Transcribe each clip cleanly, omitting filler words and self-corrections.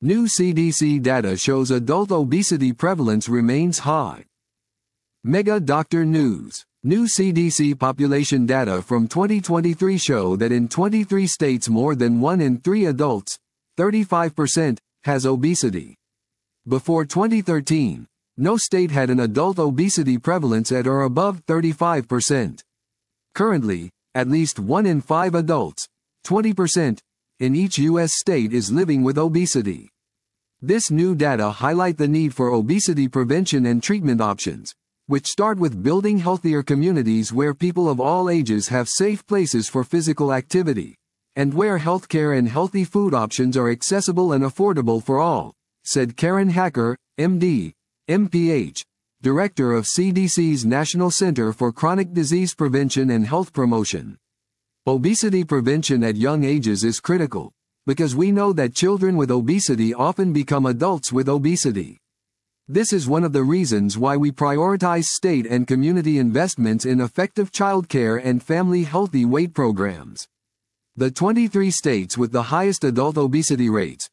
New CDC data shows adult obesity prevalence remains high. Mega Doctor News. New CDC population data from 2023 show that in 23 states more than 1 in 3 adults, 35%, has obesity. Before 2013, no state had an adult obesity prevalence at or above 35%. Currently, at least 1 in 5 adults, 20%, in each U.S. state is living with obesity. This new data highlight the need for obesity prevention and treatment options, which start with building healthier communities where people of all ages have safe places for physical activity, and where healthcare and healthy food options are accessible and affordable for all, said Karen Hacker, MD, MPH, Director of CDC's National Center for Chronic Disease Prevention and Health Promotion. Obesity prevention at young ages is critical, because we know that children with obesity often become adults with obesity. This is one of the reasons why we prioritize state and community investments in effective childcare and family healthy weight programs. The 23 states with the highest adult obesity rates,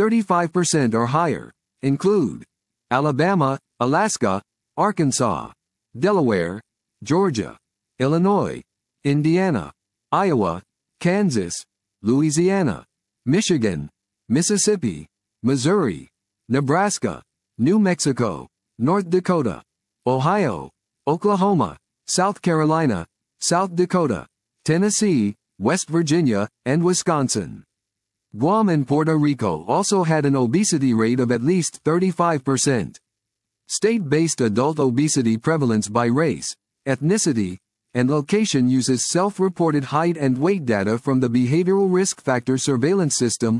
35% or higher, include Alabama, Alaska, Arkansas, Delaware, Georgia, Illinois, Indiana, Iowa, Kansas, Louisiana, Michigan, Mississippi, Missouri, Nebraska, New Mexico, North Dakota, Ohio, Oklahoma, South Carolina, South Dakota, Tennessee, West Virginia, and Wisconsin. Guam and Puerto Rico also had an obesity rate of at least 35%. State-based adult obesity prevalence by race, ethnicity, and location uses self-reported height and weight data from the Behavioral Risk Factor Surveillance System,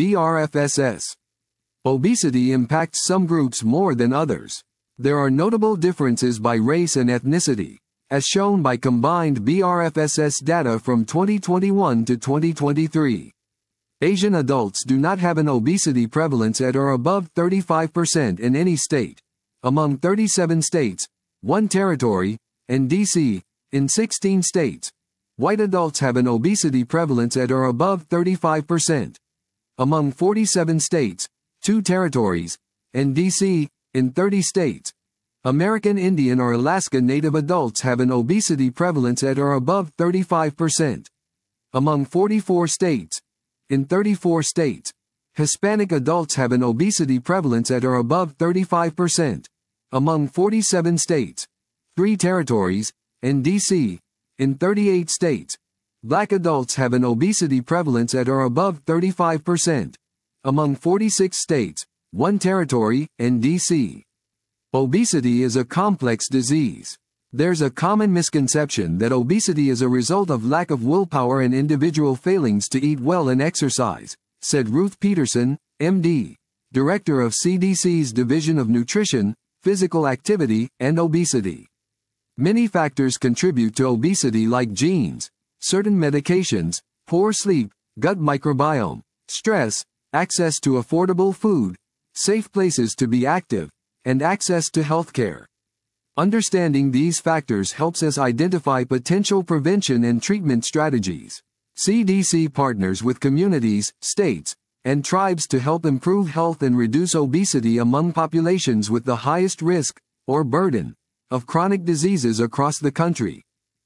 BRFSS. Obesity impacts some groups more than others. There are notable differences by race and ethnicity, as shown by combined BRFSS data from 2021 to 2023. Asian adults do not have an obesity prevalence at or above 35% in any state. Among 37 states, 1 territory, and D.C., in 16 states, white adults have an obesity prevalence at or above 35%. Among 47 states, 2 territories, and D.C., in 30 states, American Indian or Alaska Native adults have an obesity prevalence at or above 35%. Among 44 states, in 34 states, Hispanic adults have an obesity prevalence at or above 35%. Among 47 states, 3 territories, and D.C., in 38 states, Black adults have an obesity prevalence at or above 35%. Among 46 states, 1 territory, and D.C. Obesity is a complex disease. There's a common misconception that obesity is a result of lack of willpower and individual failings to eat well and exercise, said Ruth Peterson, MD, Director of CDC's Division of Nutrition, Physical Activity, and Obesity. Many factors contribute to obesity like genes, certain medications, poor sleep, gut microbiome, stress, access to affordable food, safe places to be active, and access to healthcare. Understanding these factors helps us identify potential prevention and treatment strategies. CDC partners with communities, states, and tribes to help improve health and reduce obesity among populations with the highest risk, or burden, of chronic diseases across the country.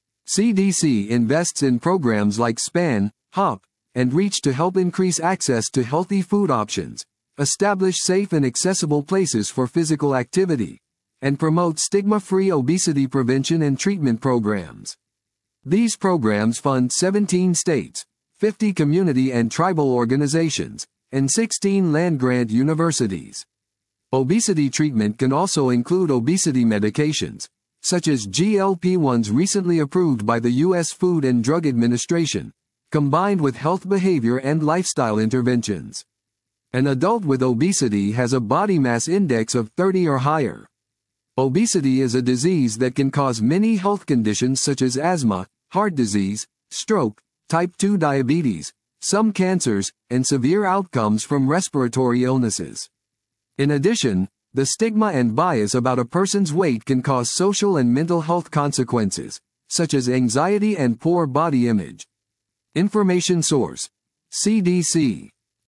CDC invests in programs like SPAN, HOP, and REACH to help increase access to healthy food options, establish safe and accessible places for physical activity, and promote stigma-free obesity prevention and treatment programs. These programs fund 17 states, 50 community and tribal organizations, and 16 land-grant universities. Obesity treatment can also include obesity medications, such as GLP-1s recently approved by the U.S. Food and Drug Administration, combined with health behavior and lifestyle interventions. An adult with obesity has a body mass index of 30 or higher. Obesity is a disease that can cause many health conditions such as asthma, heart disease, stroke, type 2 diabetes, some cancers, and severe outcomes from respiratory illnesses. In addition, the stigma and bias about a person's weight can cause social and mental health consequences, such as anxiety and poor body image. Information source: CDC.